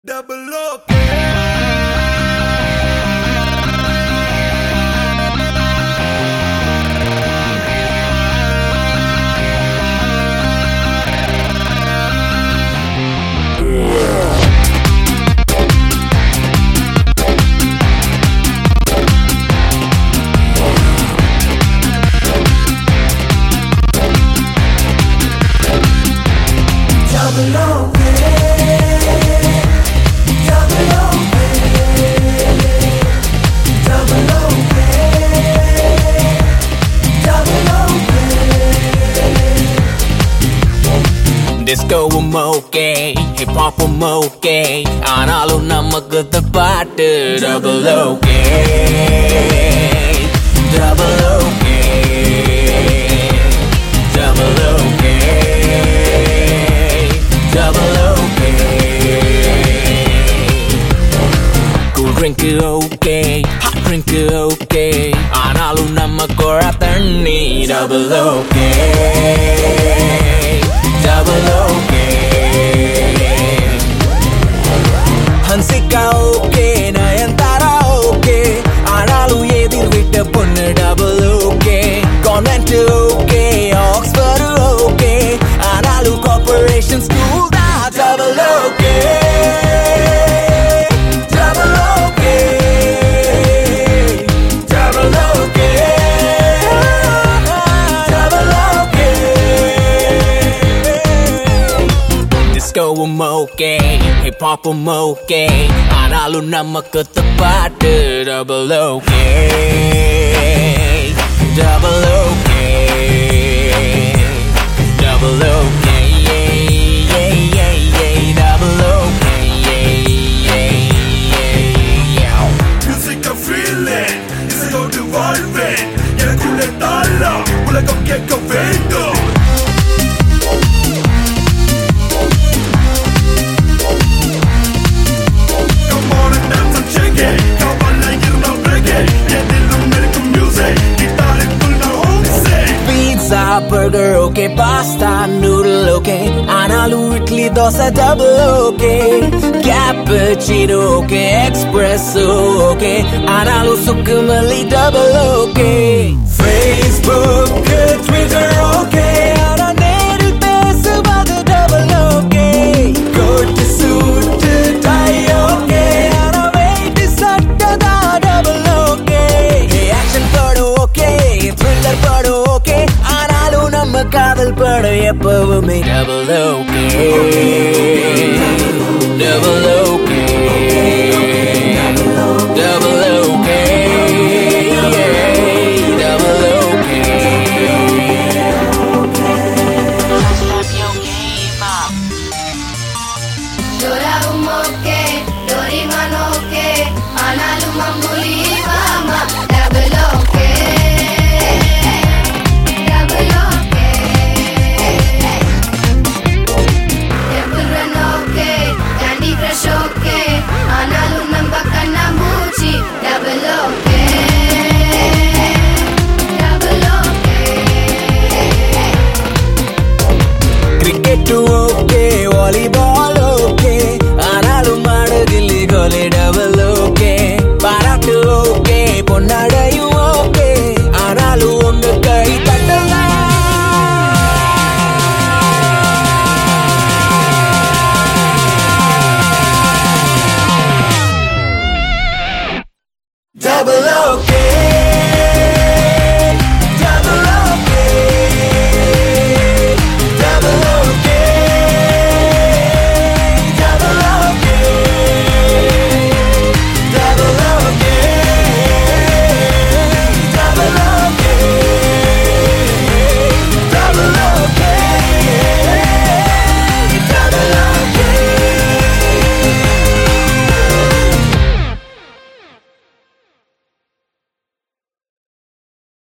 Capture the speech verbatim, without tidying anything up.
Double OK. Double OK. Double OK. Double OK. Double OK. Discoவும் okay, hip hopum okay, ஆனாலும் நமக்கு பாட்டு double okay, double okay, double okay, double okay. Cool drink okay, hot drink okay, ஆனாலும் நமக்கு தண்ணி double okay, double okay. Hansika okay, Nayantara okay, ஆனாலும் எதிர் விட்ட பொண்ணு double okay. Convent okay, Oxford okay, ஆனாலும் corporation school தான் double okay, double okay, double okay, double okay. Discoவும் okay, hip hopum okay, ஆனாலும் நமக்கு பாட்டு double okay, double okay, double okay, yeah, yeah, yeah, yeah, double okay, yeah, yeah, yeah, yeah. Music I'm feeling, இசையோடு வாழ்வேன், எனக்குள்ளே தாளம், உலகம் கேட்க வேண்டும். Come on and dance and shake it, கவலை இருந்தால் break it, எதிலும் இருக்கும் music, கிட்டாருக்குள் நான் homesick. Pizza, burger okay, pasta, noodle okay, ஆனாலும் idli dosa double okay, cappuccino okay, espresso okay, ஆனாலும் சுக்கு மல்லி double okay. Facebook, Twitter okay, ஆனா நேரில் பேசுவது double okay. Coat, suit, tie okay, ஆனா வேட்டி சட்டை தான் double okay. Action படம் okay, thriller படம் okay, ஆனாலும் நம்ம காதல் படம் எப்பவுமே double okay, double okay, double okay, yeah, double okay. Doraemon okay, Doraemon okay, ஆனாலும் அம்புலி